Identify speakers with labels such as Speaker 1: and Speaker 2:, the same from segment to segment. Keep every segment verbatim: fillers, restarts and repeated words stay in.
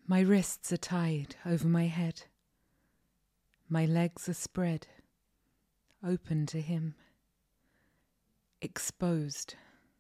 Speaker 1: My wrists are tied over my head. My legs are spread, open to him, exposed.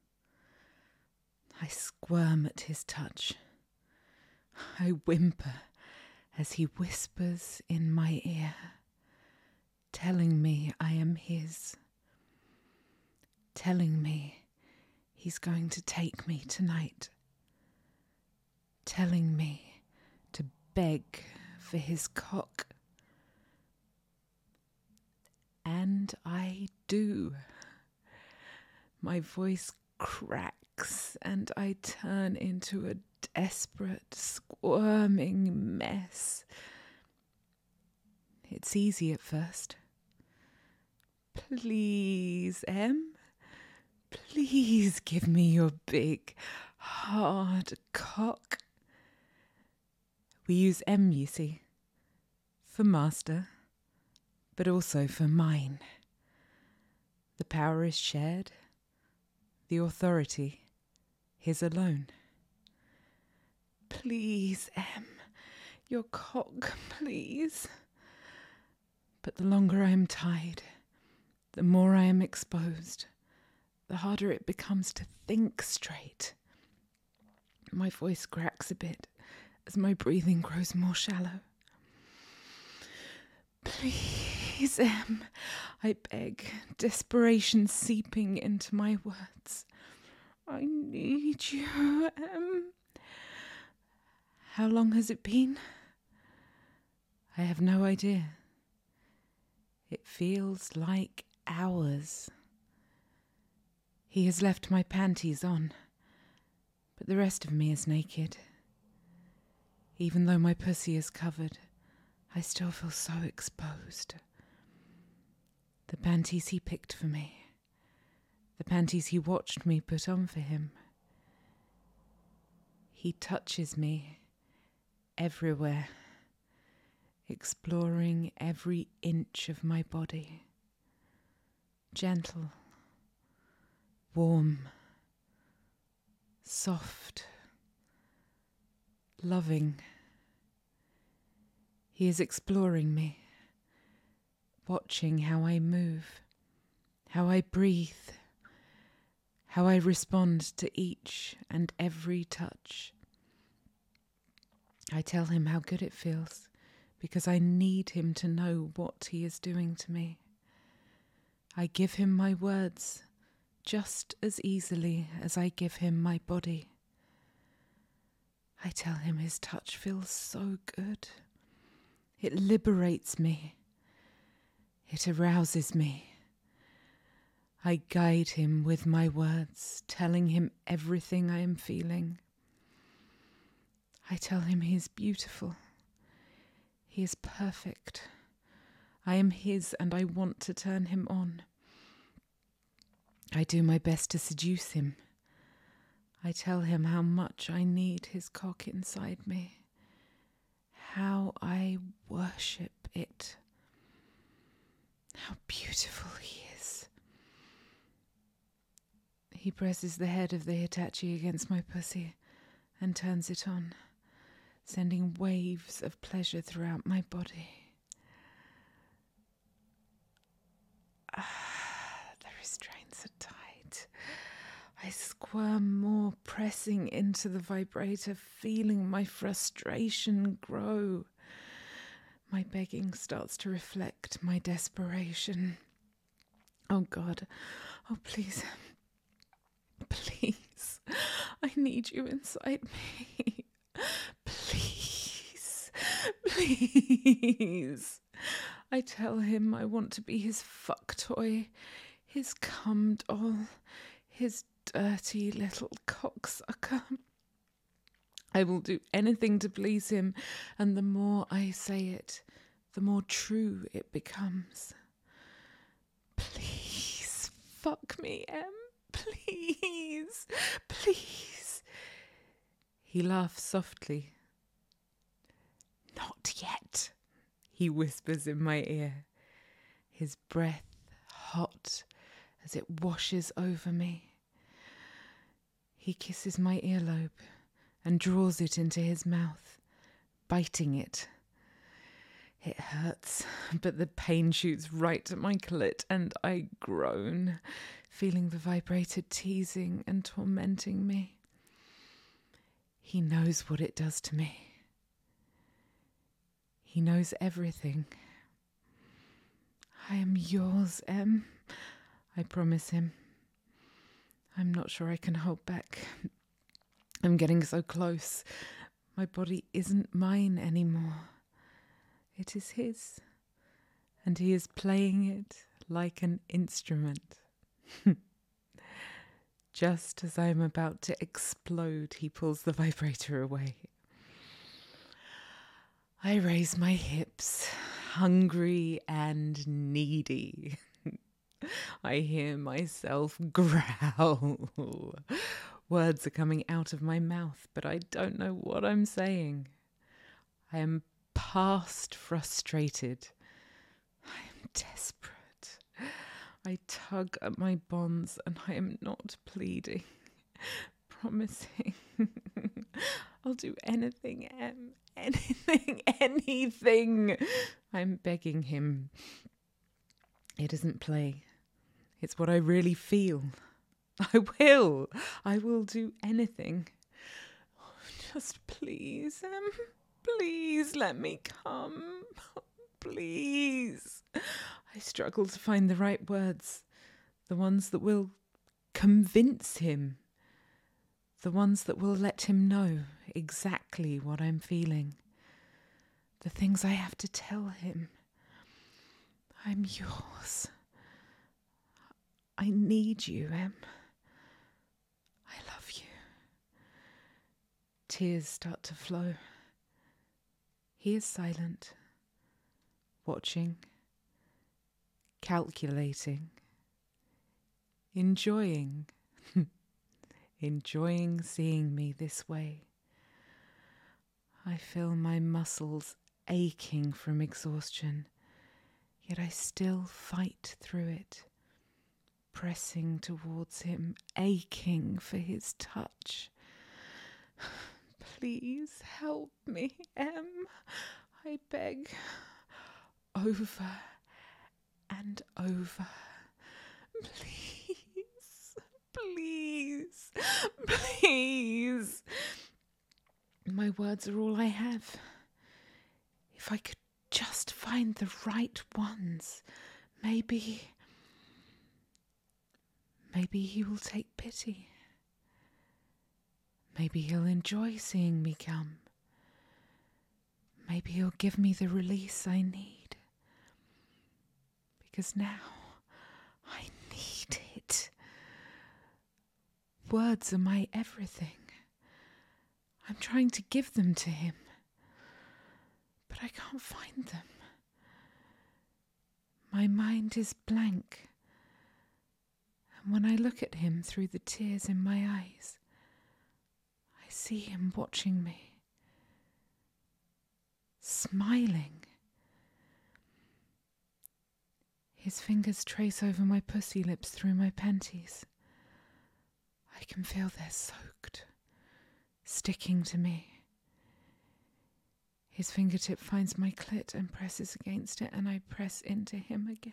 Speaker 1: I squirm at his touch. I whimper as he whispers in my ear, telling me I am his, telling me he's going to take me tonight, telling me to beg for his cock. And I do. My voice cracks and I turn into a desperate, squirming mess. It's easy at first. Please, Em, please give me your big, hard cock. We use M, you see, for master, but also for mine. The power is shared, the authority his alone. Please, Em, your cock, please. But the longer I am tied, the more I am exposed, the harder it becomes to think straight. My voice cracks a bit as my breathing grows more shallow. Please, Em, I beg, desperation seeping into my words. I need you, Em. How long has it been? I have no idea. It feels like hours. He has left my panties on, but the rest of me is naked. Even though my pussy is covered, I still feel so exposed. The panties he picked for me, the panties he watched me put on for him. He touches me everywhere, exploring every inch of my body. Gentle, warm, soft, loving. He is exploring me, watching how I move, how I breathe, how I respond to each and every touch. I tell him how good it feels, because I need him to know what he is doing to me. I give him my words just as easily as I give him my body. I tell him his touch feels so good. It liberates me. It arouses me. I guide him with my words, telling him everything I am feeling. I tell him he is beautiful. He is perfect. I am his and I want to turn him on. I do my best to seduce him. I tell him how much I need his cock inside me, how I worship it, how beautiful he is. He presses the head of the Hitachi against my pussy and turns it on, sending waves of pleasure throughout my body. Ah, the restraints are tight. I squirm more, pressing into the vibrator, feeling my frustration grow. My begging starts to reflect my desperation. Oh God, oh please, please, I need you inside me. Please, please. I tell him I want to be his fuck toy, his cum doll, his dirty little cocksucker. I will do anything to please him, and the more I say it, the more true it becomes. Please, fuck me, Em. Please, please. He laughs softly. Not yet, he whispers in my ear, his breath hot as it washes over me. He kisses my earlobe and draws it into his mouth, fighting it. It hurts, but the pain shoots right at my clit and I groan, feeling the vibrator teasing and tormenting me. He knows what it does to me. He knows everything. I am yours, Em. I promise him. I'm not sure I can hold back. I'm getting so close. My body isn't mine anymore. It is his, and he is playing it like an instrument. Just as I am about to explode, he pulls the vibrator away. I raise my hips, hungry and needy. I hear myself growl. Words are coming out of my mouth, but I don't know what I'm saying. I am past frustrated. I am desperate. I tug at my bonds and I am not pleading, promising. I'll do anything, Em, anything, anything. I'm begging him. It isn't play. It's what I really feel. I will. I will do anything. Just please, Em. Please let me come. Please. I struggle to find the right words. The ones that will convince him. The ones that will let him know exactly what I'm feeling. The things I have to tell him. I'm yours. I need you, Em. I love you. Tears start to flow. He is silent, watching, calculating, enjoying, enjoying seeing me this way. I feel my muscles aching from exhaustion, yet I still fight through it, pressing towards him, aching for his touch. Please help me, Em. I beg. Over and over. Please, please, please. My words are all I have. If I could just find the right ones, maybe, maybe he will take pity. Maybe he'll enjoy seeing me come. Maybe he'll give me the release I need. Because now I need it. Words are my everything. I'm trying to give them to him, but I can't find them. My mind is blank, and when I look at him through the tears in my eyes, I see him watching me, smiling. His fingers trace over my pussy lips through my panties. I can feel they're soaked, sticking to me. His fingertip finds my clit and presses against it, and I press into him again.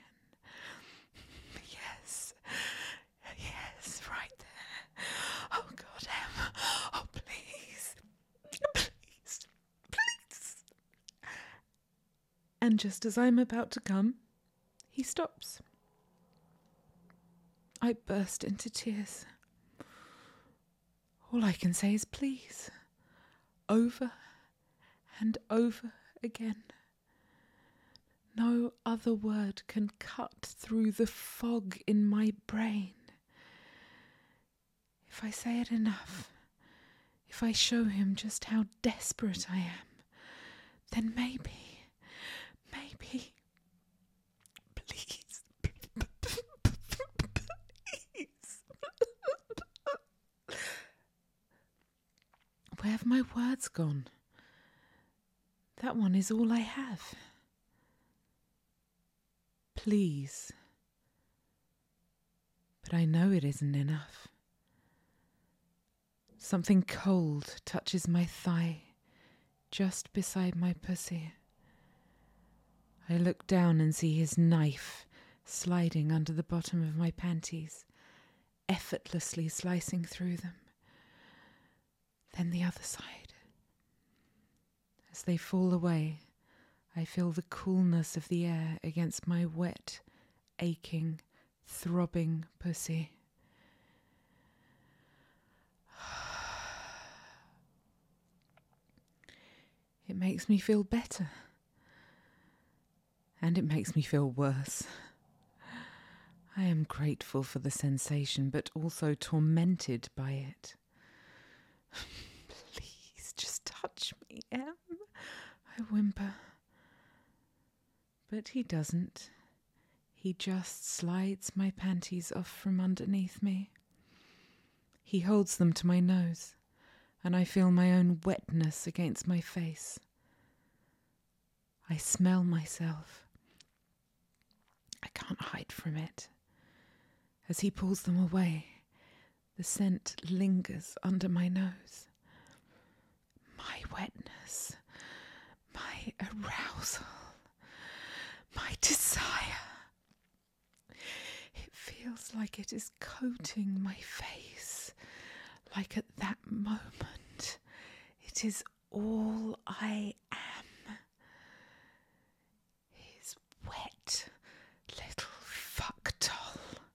Speaker 1: Yes, yes, right there. Oh God, Em, oh please, please, please. And just as I'm about to come, he stops. I burst into tears. All I can say is please, over and over again. No other word can cut through the fog in my brain. If I say it enough, if I show him just how desperate I am, then maybe, maybe, please, please. Where have my words gone? That one is all I have. Please. But I know it isn't enough. Something cold touches my thigh, just beside my pussy. I look down and see his knife sliding under the bottom of my panties, effortlessly slicing through them. Then the other side. As they fall away, I feel the coolness of the air against my wet, aching, throbbing pussy. It makes me feel better. And it makes me feel worse. I am grateful for the sensation, but also tormented by it. Please, just touch me, Em, I whimper. But he doesn't. He just slides my panties off from underneath me. He holds them to my nose, and I feel my own wetness against my face. I smell myself. I can't hide from it. As he pulls them away, the scent lingers under my nose. My wetness, my arousal, my desire. It feels like it is coating my face, like at that moment it is all I am. His wet little fuck doll.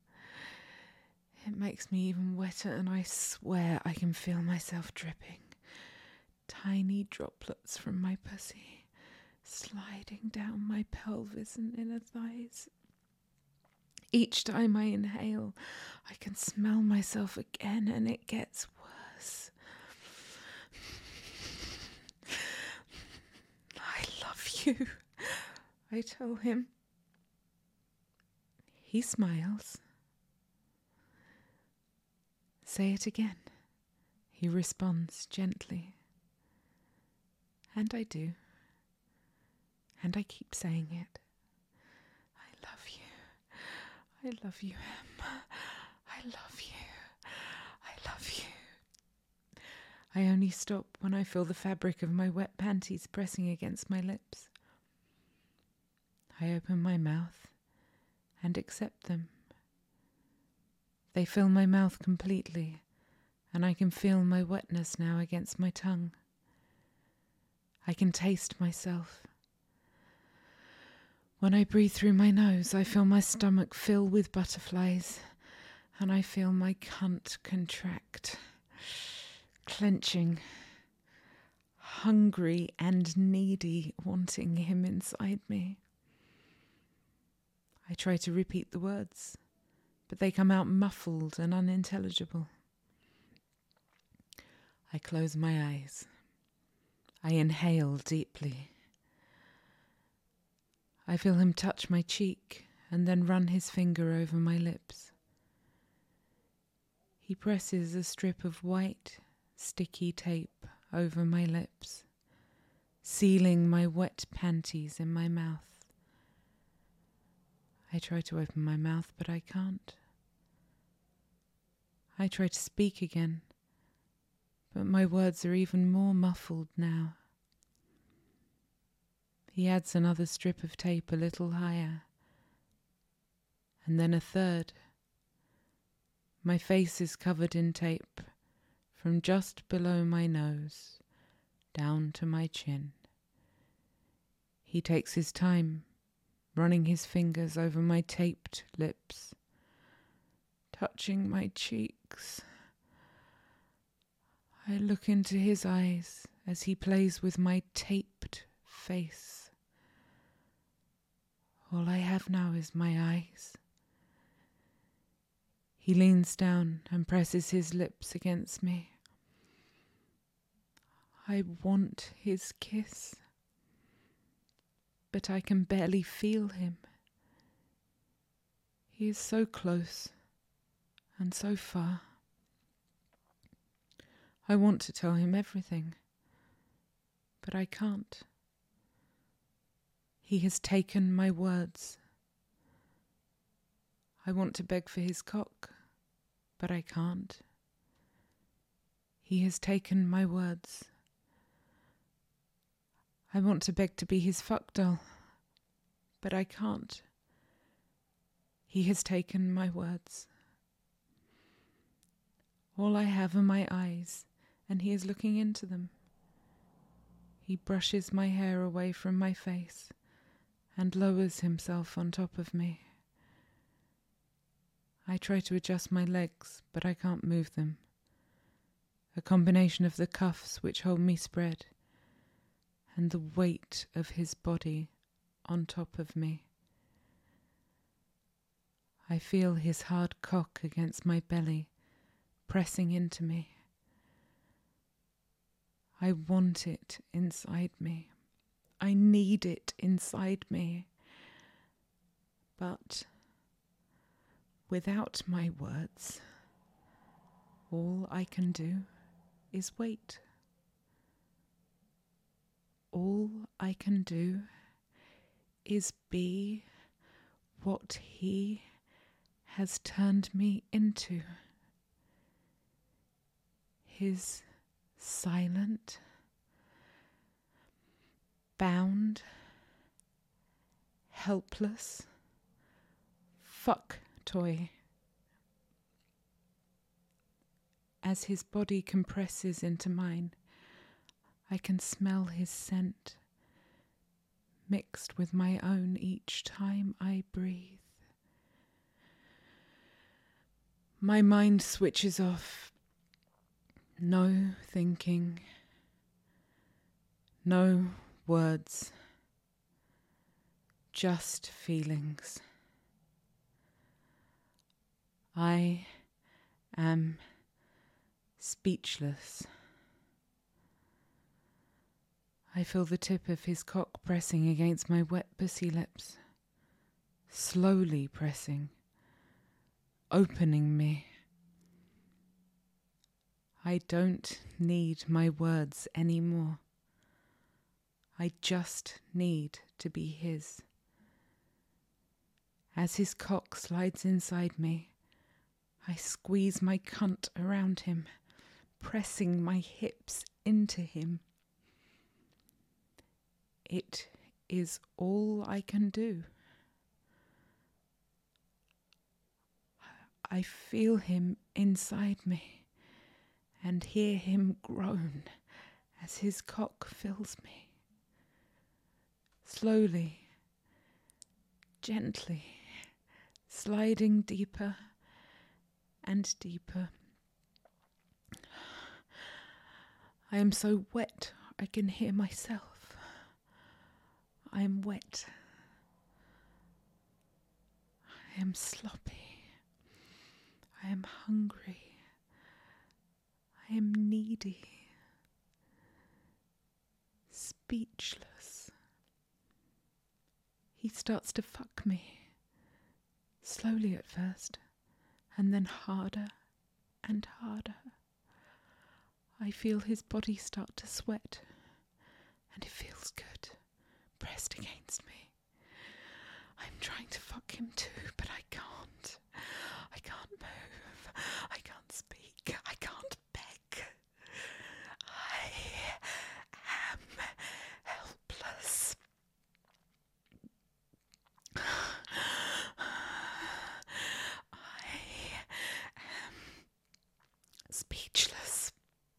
Speaker 1: It makes me even wetter, and I swear I can feel myself dripping. Tiny droplets from my pussy sliding down my pelvis and inner thighs. Each time I inhale, I can smell myself again, and it gets worse. I love you, I tell him. He smiles. Say it again, he responds gently. And I do. And I keep saying it. I love you. I love you, Em. I love you. I love you. I only stop when I feel the fabric of my wet panties pressing against my lips. I open my mouth and accept them. They fill my mouth completely, and I can feel my wetness now against my tongue. I can taste myself. When I breathe through my nose, I feel my stomach fill with butterflies, and I feel my cunt contract, clenching, hungry and needy, wanting him inside me. I try to repeat the words, but they come out muffled and unintelligible. I close my eyes. I inhale deeply. I feel him touch my cheek and then run his finger over my lips. He presses a strip of white, sticky tape over my lips, sealing my wet panties in my mouth. I try to open my mouth, but I can't. I try to speak again, but my words are even more muffled now. He adds another strip of tape a little higher, and then a third. My face is covered in tape from just below my nose down to my chin. He takes his time, running his fingers over my taped lips, touching my cheeks. I look into his eyes as he plays with my taped face. All I have now is my eyes. He leans down and presses his lips against me. I want his kiss, but I can barely feel him. He is so close and so far. I want to tell him everything, but I can't. He has taken my words. I want to beg for his cock, but I can't. He has taken my words. I want to beg to be his fuck doll, but I can't. He has taken my words. All I have are my eyes, and he is looking into them. He brushes my hair away from my face and lowers himself on top of me. I try to adjust my legs, but I can't move them. A combination of the cuffs which hold me spread and the weight of his body on top of me. I feel his hard cock against my belly, pressing into me. I want it inside me. I need it inside me. But without my words, all I can do is wait. All I can do is be what he has turned me into. His silent, bound, helpless fuck toy. As his body compresses into mine, I can smell his scent mixed with my own each time I breathe. My mind switches off. No thinking. No words. Just feelings. I am speechless. I feel the tip of his cock pressing against my wet pussy lips, slowly pressing, opening me. I don't need my words anymore. I just need to be his. As his cock slides inside me, I squeeze my cunt around him, pressing my hips into him. It is all I can do. I feel him inside me and hear him groan as his cock fills me. Slowly, gently, sliding deeper and deeper. I am so wet I can hear myself. I am wet. I am sloppy. I am hungry. I am needy. Speechless. He starts to fuck me. Slowly at first, and then harder and harder. I feel his body start to sweat, and it feels good, pressed against me. I'm trying to fuck him too, but I can't. I can't move. I can't speak. I can't beg. I am helpless. I am speechless.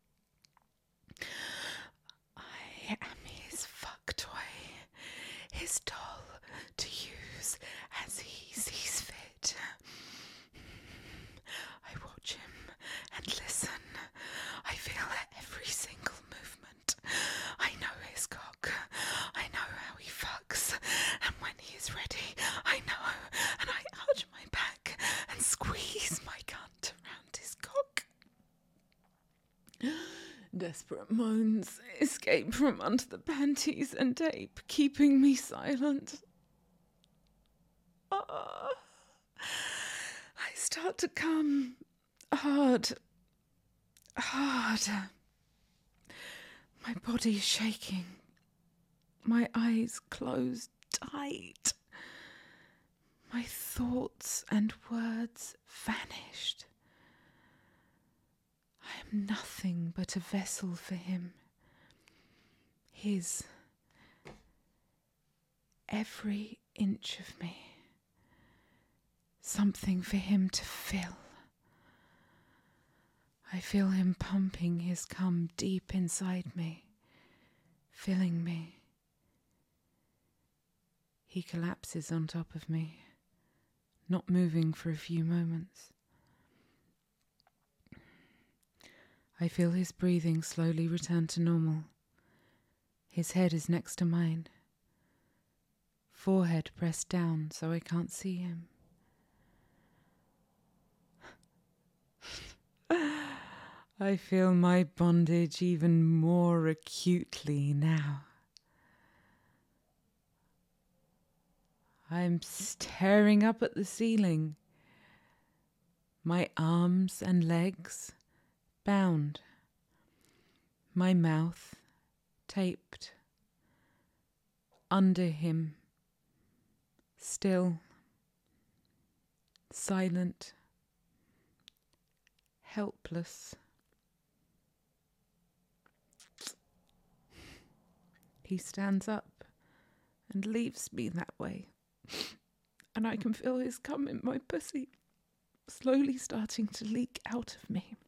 Speaker 1: I am his fuck toy, his doll to use as he sees fit. I watch him and listen. I feel every single movement. I know his cock. I know how he fucks. And when he is ready, I know. And I arch my back and squeeze my cunt around his cock. Desperate moans escape from under the panties and tape, keeping me silent. Oh, I start to come hard, hard. My body is shaking. My eyes closed tight. My thoughts and words vanished. I am nothing but a vessel for him. His every inch of me. Something for him to fill. I feel him pumping his cum deep inside me, filling me. He collapses on top of me, not moving for a few moments. I feel his breathing slowly return to normal. His head is next to mine, forehead pressed down so I can't see him. I feel my bondage even more acutely now. I'm staring up at the ceiling, my arms and legs bound, my mouth taped, under him, still, silent, helpless. He stands up and leaves me that way, and I can feel his cum in my pussy, slowly starting to leak out of me.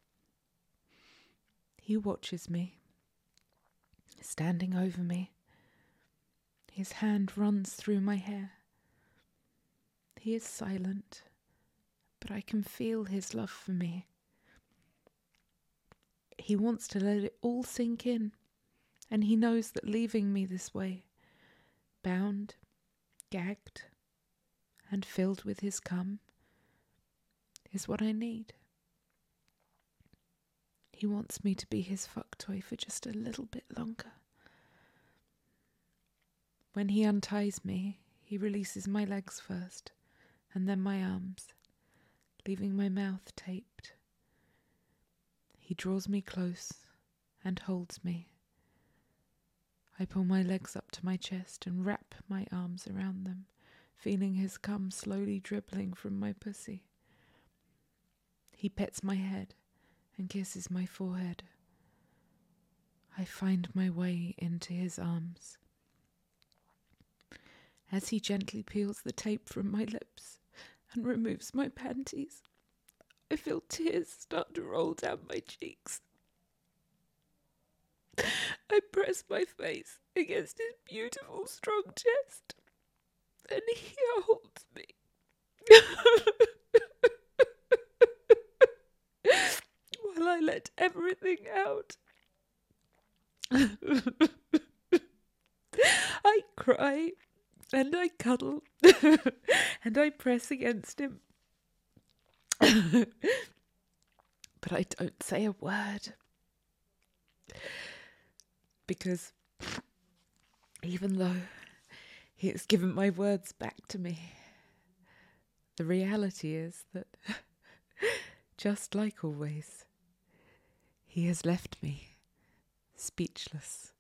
Speaker 1: He watches me, standing over me. His hand runs through my hair. He is silent, but I can feel his love for me. He wants to let it all sink in, and he knows that leaving me this way, bound, gagged, and filled with his cum, is what I need. He wants me to be his fuck toy for just a little bit longer. When he unties me, he releases my legs first, and then my arms, leaving my mouth taped. He draws me close and holds me. I pull my legs up to my chest and wrap my arms around them, feeling his cum slowly dribbling from my pussy. He pets my head and kisses my forehead. I find my way into his arms. As he gently peels the tape from my lips and removes my panties, I feel tears start to roll down my cheeks. I press my face against his beautiful, strong chest, and he holds me. While I let everything out. I cry, and I cuddle, and I press against him. But I don't say a word. Because even though he has given my words back to me, the reality is that, just like always, he has left me speechless.